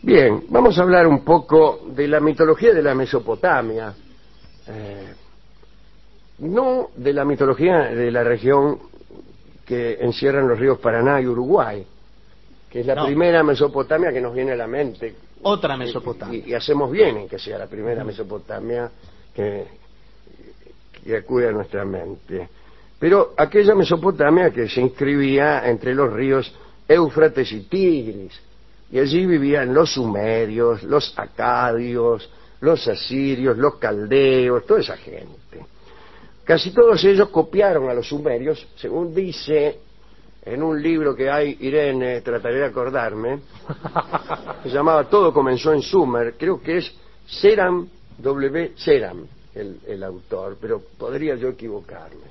Bien, vamos a hablar un poco de la mitología de la Mesopotamia, no de la mitología de la región que encierran los ríos Paraná y Uruguay, que es la No. primera Mesopotamia que nos viene a la mente. Otra Mesopotamia. Y hacemos bien en que sea la primera Mesopotamia que acude a nuestra mente. Pero aquella Mesopotamia que se inscribía entre los ríos Éufrates y Tigris, y allí vivían los sumerios, los acadios, los asirios, los caldeos, toda esa gente. Casi todos ellos copiaron a los sumerios, según dice en un libro que hay, Irene, trataré de acordarme, se llamaba Todo comenzó en Sumer, creo que es Seram W. Seram el autor, pero podría yo equivocarme.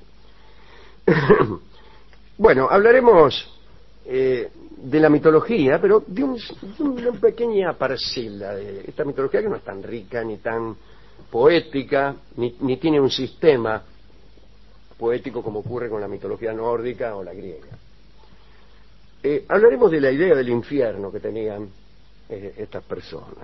Bueno, hablaremos de la mitología, pero de una pequeña parcela de esta mitología que no es tan rica, ni tan poética, ni tiene un sistema poético como ocurre con la mitología nórdica o la griega. Hablaremos de la idea del infierno que tenían estas personas.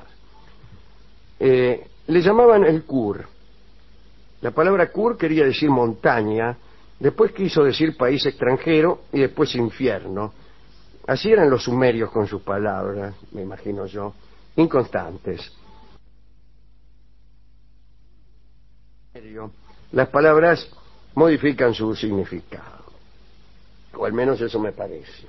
Le llamaban el Kur. La palabra Kur quería decir montaña, después quiso decir país extranjero y después infierno. Así eran los sumerios con sus palabras, me imagino yo, inconstantes. Las palabras modifican su significado, o al menos eso me parece.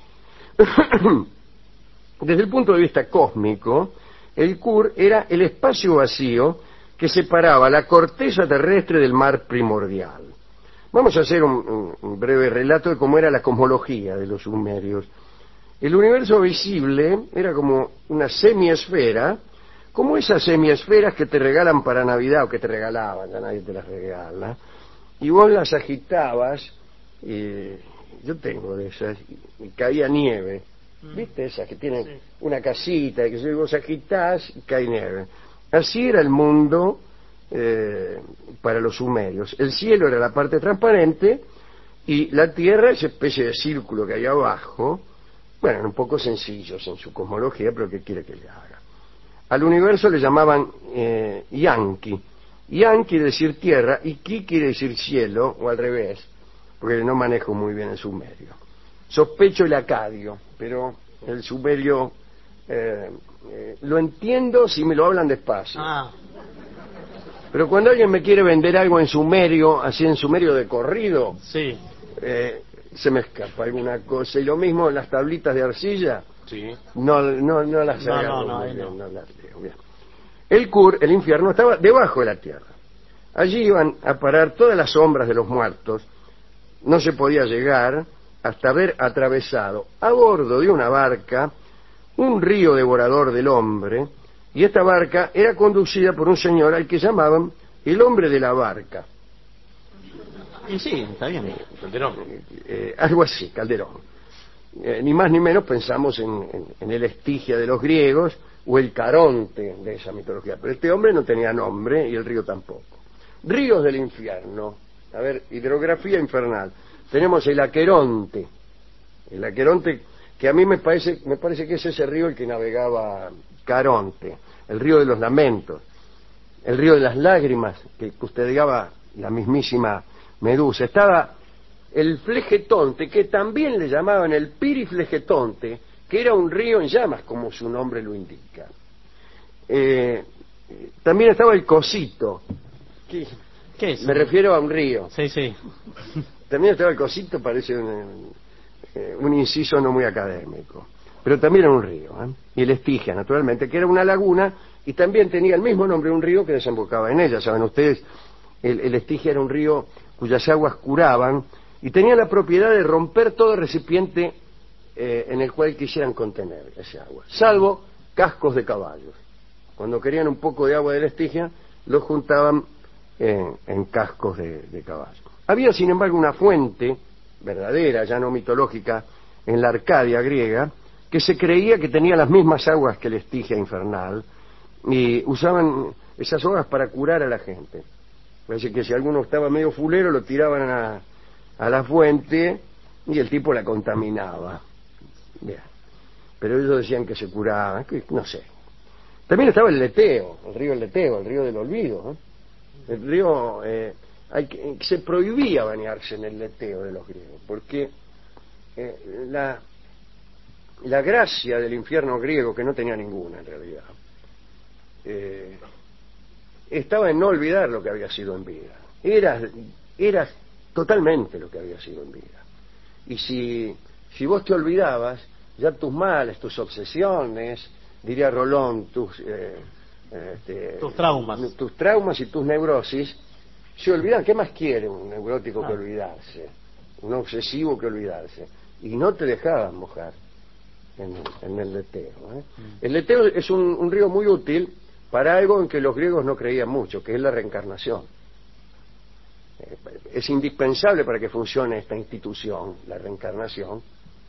Desde el punto de vista cósmico, el Kur era el espacio vacío que separaba la corteza terrestre del mar primordial. Vamos a hacer un breve relato de cómo era la cosmología de los sumerios. El universo visible era como una semiesfera, como esas semiesferas que te regalan para Navidad, o que te regalaban, ya nadie te las regala, y vos las agitabas, yo tengo de esas, y caía nieve. ¿Viste esas que tienen una casita, y que vos agitás y cae nieve? Así era el mundo para los sumerios. El cielo era la parte transparente y la tierra, esa especie de círculo que hay abajo. Bueno, eran un poco sencillos en su cosmología, pero ¿qué quiere que le haga? Al universo le llamaban Yanki. Yan quiere decir tierra y Ki quiere decir cielo, o al revés, porque no manejo muy bien el sumerio. Sospecho el acadio, pero el sumerio lo entiendo si me lo hablan despacio. Pero cuando alguien me quiere vender algo en sumerio, así en sumerio de corrido, Sí. Se me escapa alguna cosa. Y lo mismo en las tablitas de arcilla, Sí. no las No, agarro no, muy bien, no. no las leo bien. El Kur, el infierno, estaba debajo de la tierra. Allí iban a parar todas las sombras de los muertos. No se podía llegar hasta haber atravesado a bordo de una barca un río devorador del hombre, y esta barca era conducida por un señor al que llamaban el hombre de la barca. Y sí, está bien. Calderón. Algo así, Calderón. Ni más ni menos pensamos en el Estigia de los griegos o el Caronte de esa mitología, pero este hombre no tenía nombre y el río tampoco. Ríos del infierno. A ver, hidrografía infernal. Tenemos el Aqueronte que a mí me parece que es ese río el que navegaba Caronte, el río de los lamentos, el río de las lágrimas que custodiaba la mismísima Medusa. Estaba el Flegetonte, que también le llamaban el Piriflegetonte, que era un río en llamas, como su nombre lo indica. También estaba el Cosito. ¿Qué es? Me refiero a un río. Sí, sí. También estaba el Cosito, parece un inciso no muy académico, pero también era un río, y el Estigia, naturalmente, que era una laguna y también tenía el mismo nombre, un río que desembocaba en ella. Saben ustedes, el Estigia era un río cuyas aguas curaban y tenía la propiedad de romper todo recipiente en el cual quisieran contener ese agua, salvo cascos de caballos. Cuando querían un poco de agua del Estigia, lo juntaban en cascos de caballo. Había, sin embargo, una fuente verdadera, ya no mitológica, en la Arcadia griega, que se creía que tenía las mismas aguas que el Estigia infernal, y usaban esas aguas para curar a la gente. Parece que si alguno estaba medio fulero, lo tiraban a la fuente y el tipo la contaminaba. Bien. pero ellos decían que se curaban, no sé. También estaba el Leteo, el río del olvido, ¿no? El río, se prohibía bañarse en el Leteo de los griegos, porque la gracia del infierno griego, que no tenía ninguna en realidad, estaba en no olvidar lo que había sido en vida. Eras totalmente lo que había sido en vida. Y si vos te olvidabas, ya tus males, tus obsesiones, diría Rolón, tus traumas y tus neurosis se olvidan. ¿Qué más quiere un neurótico que olvidarse? Un obsesivo que olvidarse. Y no te dejaban mojar en el Leteo, ¿eh? El Leteo es un río muy útil para algo en que los griegos no creían mucho, que es la reencarnación. Es indispensable para que funcione esta institución, la reencarnación,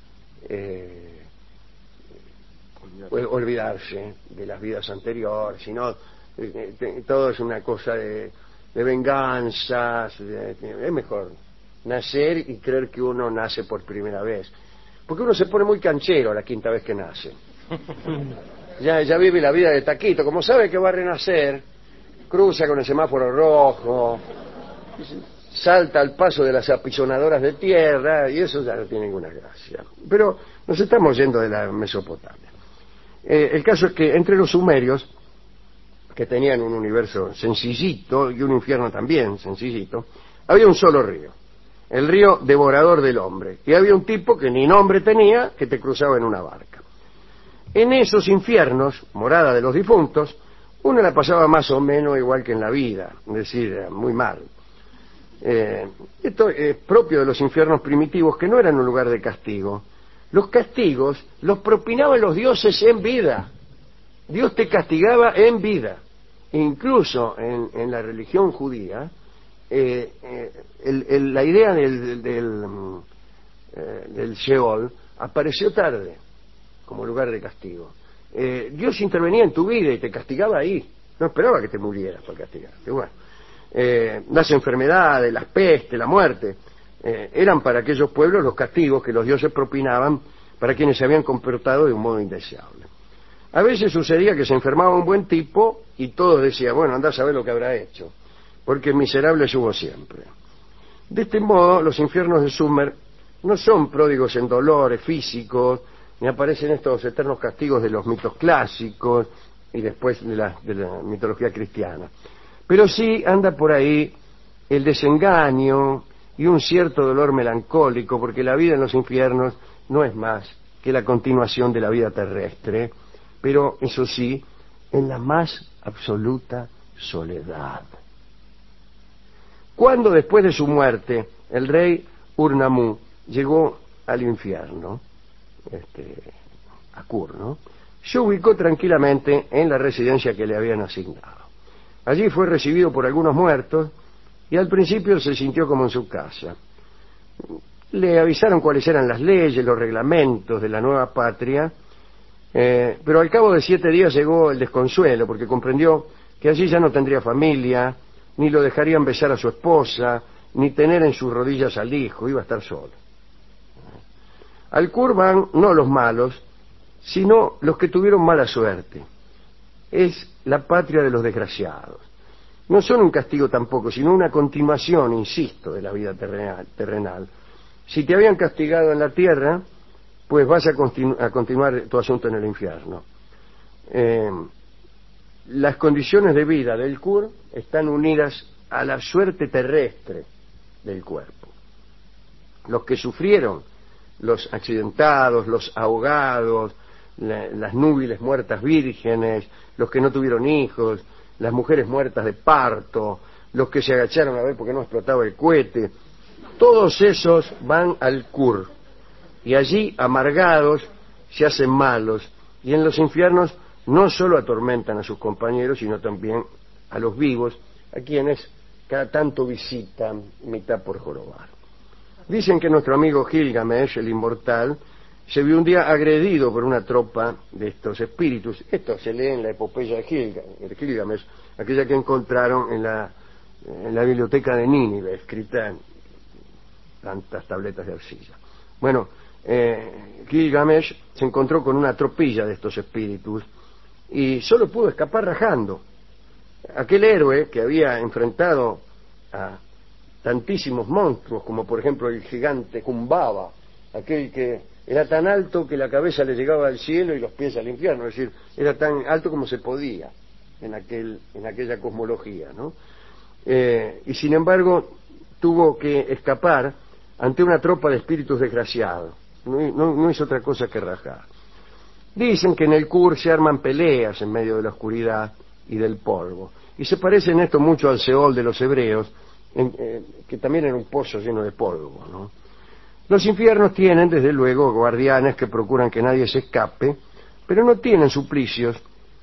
olvidarse de las vidas anteriores, sino todo es una cosa de venganzas. Es mejor nacer y creer que uno nace por primera vez, porque uno se pone muy canchero la quinta vez que nace. Ya vive la vida de taquito, como sabe que va a renacer, cruza con el semáforo rojo, salta al paso de las apisonadoras de tierra, y eso ya no tiene ninguna gracia. Pero nos estamos yendo de la Mesopotamia. El caso es que entre los sumerios, que tenían un universo sencillito y un infierno también sencillito, había un solo río, el río devorador del hombre, y había un tipo que ni nombre tenía, que te cruzaba en una barca. En esos infiernos, morada de los difuntos, uno la pasaba más o menos igual que en la vida, es decir, muy mal. Esto es propio de los infiernos primitivos, que no eran un lugar de castigo. Los castigos los propinaban los dioses en vida. Dios te castigaba en vida. Incluso en la religión judía, la idea del Sheol apareció tarde como lugar de castigo. Dios intervenía en tu vida y te castigaba ahí. No esperaba que te murieras para castigarte. Bueno, las enfermedades, las pestes, la muerte, eran para aquellos pueblos los castigos que los dioses propinaban para quienes se habían comportado de un modo indeseable. A veces sucedía que se enfermaba un buen tipo y todos decían, bueno, anda a saber lo que habrá hecho, porque miserable hubo siempre. De este modo, los infiernos de Sumer no son pródigos en dolores físicos, ni aparecen estos eternos castigos de los mitos clásicos y después de la mitología cristiana. Pero sí anda por ahí el desengaño y un cierto dolor melancólico, porque la vida en los infiernos no es más que la continuación de la vida terrestre, pero eso sí, en la más absoluta soledad. Cuando después de su muerte el rey Ur-Nammu llegó al infierno, a Kur, ¿no?, se ubicó tranquilamente en la residencia que le habían asignado. Allí fue recibido por algunos muertos y al principio se sintió como en su casa. Le avisaron cuáles eran las leyes, los reglamentos de la nueva patria, pero al cabo de 7 días llegó el desconsuelo, porque comprendió que allí ya no tendría familia, ni lo dejarían besar a su esposa, ni tener en sus rodillas al hijo, iba a estar solo. Al Kur van no los malos, sino los que tuvieron mala suerte. Es la patria de los desgraciados. No son un castigo tampoco, sino una continuación, insisto, de la vida terrenal. Si te habían castigado en la tierra, pues vas a continuar tu asunto en el infierno. Las condiciones de vida del Kur están unidas a la suerte terrestre del cuerpo. Los que sufrieron, los accidentados, los ahogados, las núbiles muertas vírgenes, los que no tuvieron hijos, las mujeres muertas de parto, los que se agacharon a ver por qué no explotaba el cohete, todos esos van al Kur, y allí, amargados, se hacen malos, y en los infiernos no solo atormentan a sus compañeros, sino también a los vivos, a quienes cada tanto visitan, mitad por jorobar. Dicen que nuestro amigo Gilgamesh, el inmortal, se vio un día agredido por una tropa de estos espíritus. Esto se lee en la epopeya de Gilgamesh, aquella que encontraron en la biblioteca de Nínive, escrita en tantas tabletas de arcilla. Bueno, Gilgamesh se encontró con una tropilla de estos espíritus y solo pudo escapar rajando. Aquel héroe que había enfrentado a tantísimos monstruos, como por ejemplo el gigante Humbaba, aquel que era tan alto que la cabeza le llegaba al cielo y los pies al infierno, es decir, era tan alto como se podía en aquella cosmología, ¿no? Y sin embargo tuvo que escapar ante una tropa de espíritus desgraciados. No es otra cosa que rajar. Dicen que en el Kur se arman peleas en medio de la oscuridad y del polvo, y se parece en esto mucho al Seol de los hebreos, que también era un pozo lleno de polvo, ¿no? Los infiernos tienen, desde luego, guardianes que procuran que nadie se escape, pero no tienen suplicios.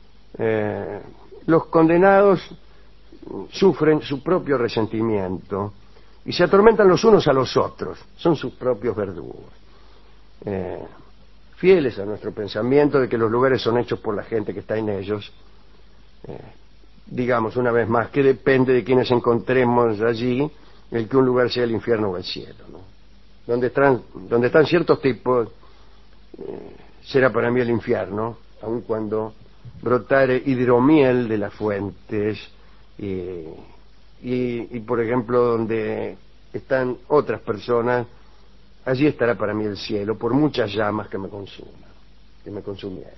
Los condenados sufren su propio resentimiento y se atormentan los unos a los otros, son sus propios verdugos. Fieles a nuestro pensamiento de que los lugares son hechos por la gente que está en ellos, digamos una vez más que depende de quienes encontremos allí el que un lugar sea el infierno o el cielo, ¿no? Donde están ciertos tipos, será para mí el infierno, aun cuando brotare hidromiel de las fuentes, y por ejemplo donde están otras personas, allí estará para mí el cielo, por muchas llamas que me consumieran.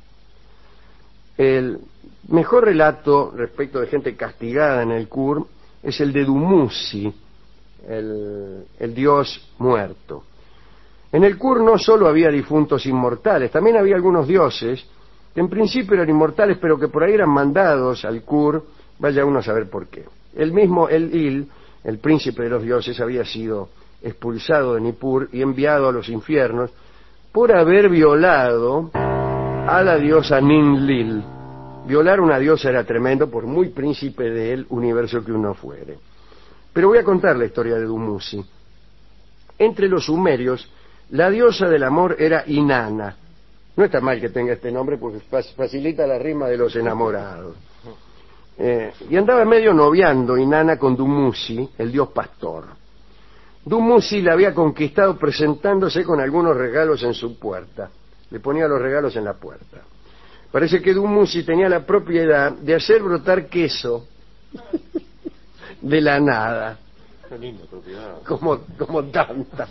El mejor relato respecto de gente castigada en el Kur es el de Dumuzi, el dios muerto. En el Kur no solo había difuntos inmortales, también había algunos dioses que en principio eran inmortales, pero que por ahí eran mandados al Kur, vaya uno a saber por qué. El mismo El-Il, el príncipe de los dioses, había sido expulsado de Nippur y enviado a los infiernos por haber violado a la diosa Ninlil. Violar a una diosa era tremendo, por muy príncipe del universo que uno fuere. Pero voy a contar la historia de Dumuzi. Entre los sumerios, la diosa del amor era Inanna. No está mal que tenga este nombre porque facilita la rima de los enamorados. Y andaba medio noviando Inanna con Dumuzi, el dios pastor. Dumuzi la había conquistado presentándose con algunos regalos en su puerta. Le ponía los regalos en la puerta. Parece que Dumuzi tenía la propiedad de hacer brotar queso de la nada. Qué linda propiedad. Como tanta.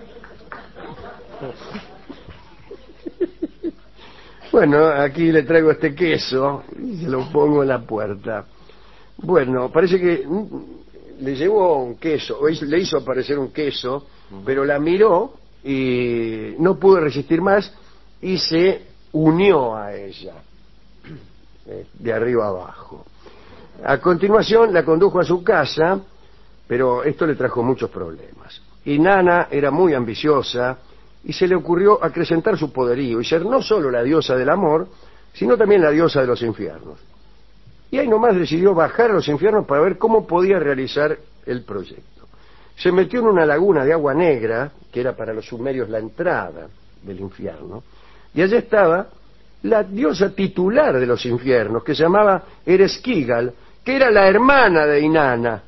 Bueno, aquí le traigo este queso y se lo pongo en la puerta. Bueno, parece que le llevó un queso, o le hizo aparecer un queso, pero la miró y no pudo resistir más y se unió a ella, de arriba abajo. A continuación la condujo a su casa, pero esto le trajo muchos problemas. Inanna era muy ambiciosa y se le ocurrió acrecentar su poderío y ser no solo la diosa del amor, sino también la diosa de los infiernos. Y ahí nomás decidió bajar a los infiernos para ver cómo podía realizar el proyecto. Se metió en una laguna de agua negra, que era para los sumerios la entrada del infierno, y allí estaba la diosa titular de los infiernos, que se llamaba Ereshkigal, que era la hermana de Inanna.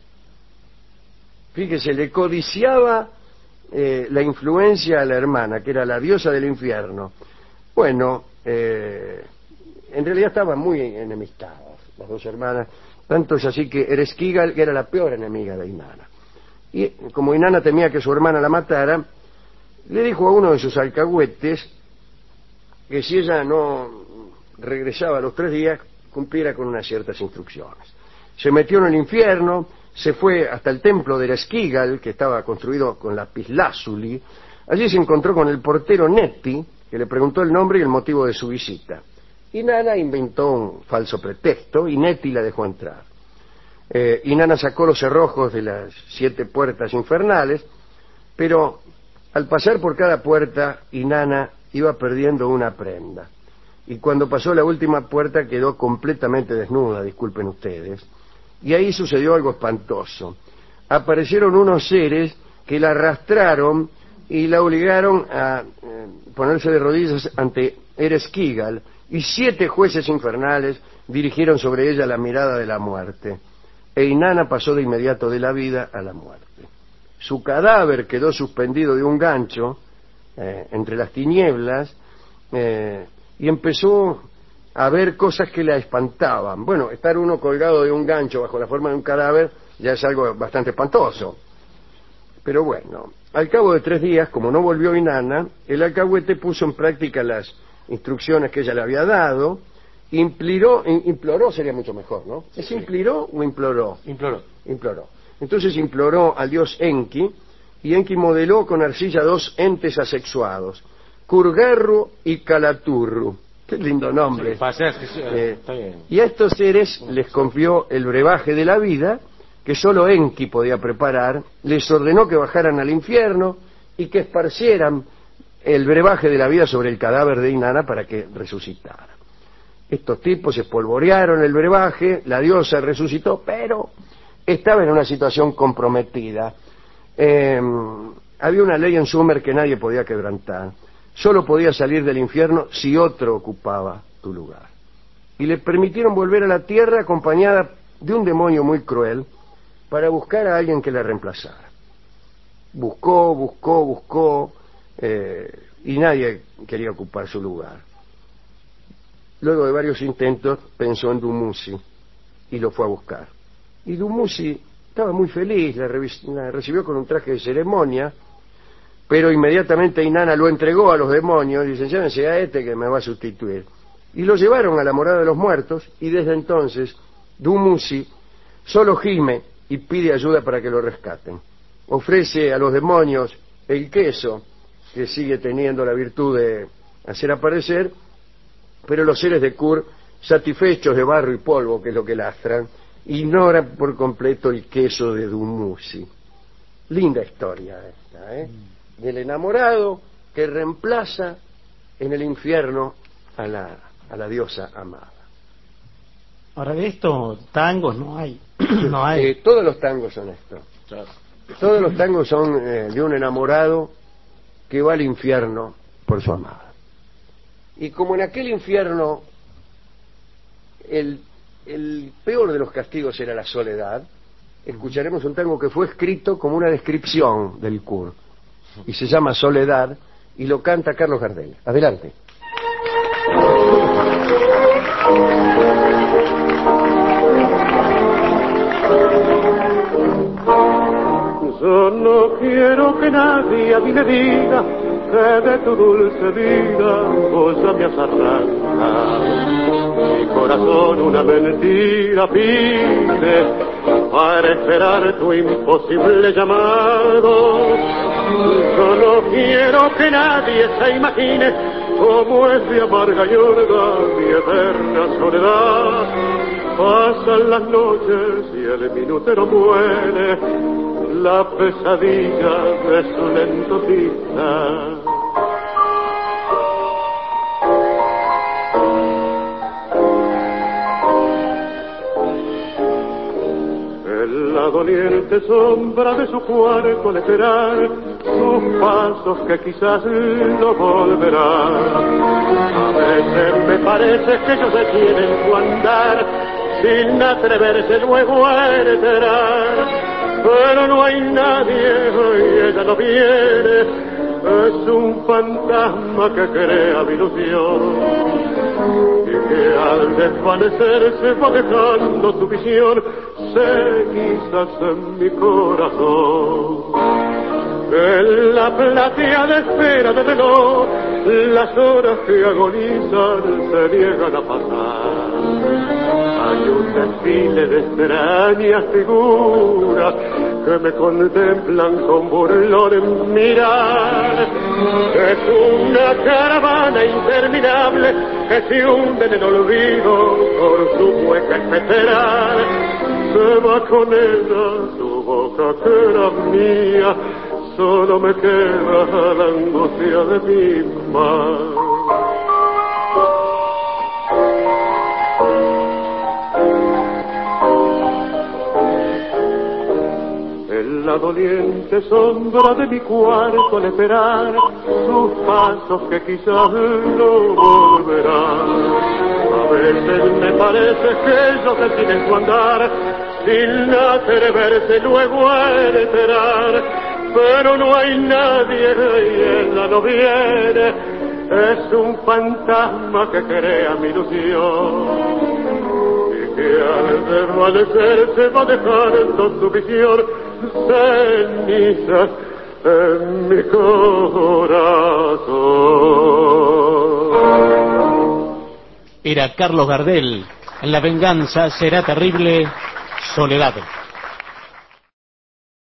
Fíjese, le codiciaba la influencia a la hermana, que era la diosa del infierno. Bueno, en realidad estaban muy enemistadas las dos hermanas, tanto es así que Ereshkigal era la peor enemiga de Inanna. Y como Inanna temía que su hermana la matara, le dijo a uno de sus alcahuetes que si ella no regresaba a los 3 días, cumpliera con unas ciertas instrucciones. Se metió en el infierno, se fue hasta el templo de Ereshkigal, que estaba construido con lapislázuli. Allí se encontró con el portero Neti, que le preguntó el nombre y el motivo de su visita. Inanna inventó un falso pretexto y Neti la dejó entrar. Inanna sacó los cerrojos de las 7 puertas infernales, pero al pasar por cada puerta, Inanna iba perdiendo una prenda. Y cuando pasó la última puerta quedó completamente desnuda, disculpen ustedes. Y ahí sucedió algo espantoso. Aparecieron unos seres que la arrastraron y la obligaron a ponerse de rodillas ante Ereshkigal, y 7 jueces infernales dirigieron sobre ella la mirada de la muerte. E Inanna pasó de inmediato de la vida a la muerte. Su cadáver quedó suspendido de un gancho entre las tinieblas y empezó a ver cosas que la espantaban. Bueno, estar uno colgado de un gancho bajo la forma de un cadáver ya es algo bastante espantoso. Pero bueno, al cabo de 3 días, como no volvió Inanna, el alcahuete puso en práctica las instrucciones que ella le había dado, imploró sería mucho mejor, ¿no? Sí. ¿Es imploró o imploró? Imploró. Entonces imploró al dios Enki, y Enki modeló con arcilla 2 entes asexuados, Kurgarru y Calaturru. Qué lindo nombre. Está bien. Y a estos seres les confió el brebaje de la vida, que solo Enki podía preparar, les ordenó que bajaran al infierno y que esparcieran el brebaje de la vida sobre el cadáver de Inanna para que resucitara. Estos tipos espolvorearon el brebaje, la diosa resucitó, pero estaba en una situación comprometida. Había una ley en Sumer que nadie podía quebrantar. Solo podía salir del infierno si otro ocupaba tu lugar. Y le permitieron volver a la tierra acompañada de un demonio muy cruel para buscar a alguien que la reemplazara. Buscó, y nadie quería ocupar su lugar. Luego de varios intentos pensó en Dumuzi y lo fue a buscar. Y Dumuzi estaba muy feliz, la recibió con un traje de ceremonia, pero inmediatamente Inanna lo entregó a los demonios y dice: llévense a este que me va a sustituir. Y lo llevaron a la morada de los muertos, y desde entonces Dumuzi solo gime y pide ayuda para que lo rescaten. Ofrece a los demonios el queso, que sigue teniendo la virtud de hacer aparecer, pero los seres de Kur, satisfechos de barro y polvo, que es lo que lastran, ignoran por completo el queso de Dumuzi. Linda historia esta, del enamorado que reemplaza en el infierno a la diosa amada. Ahora, de esto, tangos no hay. No hay. Todos los tangos son esto. Claro. Todos los tangos son de un enamorado que va al infierno por su amada. Y como en aquel infierno el peor de los castigos era la soledad, escucharemos un tango que fue escrito como una descripción del Kur, y se llama Soledad, y lo canta Carlos Gardel. Adelante. Yo no quiero que nadie a mí me diga que de tu dulce vida vos ya me has arrancado. Mi corazón una mentira pide para esperar tu imposible llamado. Yo no quiero que nadie se imagine cómo es de amarga y honda mi eterna soledad. Pasan las noches y el minutero muere, la pesadilla de su lento tic-tac. En la doliente sombra de su cuarto al esperar sus pasos que quizás no volverán. A veces me parece que ellos detienen su andar sin atreverse luego a entrar. Pero no hay nadie y ella no viene, es un fantasma que crea mi ilusión y que al desvanecerse va dejando su visión cenizas en mi corazón. En la plateada espera del reloj, las horas que agonizan se niegan a pasar. Hay un desfile de extrañas figuras que me contemplan con burlón mirar. Es una caravana interminable que se hunde en el olvido por su hueca especial. Se va con ella su boca que era mía, solo me queda la angustia de mi mal. En la doliente sombra de mi cuarto al esperar sus pasos que quizás no volverán. A veces me parece que ellos deciden su andar sin atreverse luego a esperar. pero no hay nadie y ella no viene. Es un fantasma que crea mi ilusión y que al desvanecer se va dejando su visión cenizas en mi corazón. Era Carlos Gardel en La venganza será terrible, Soledad.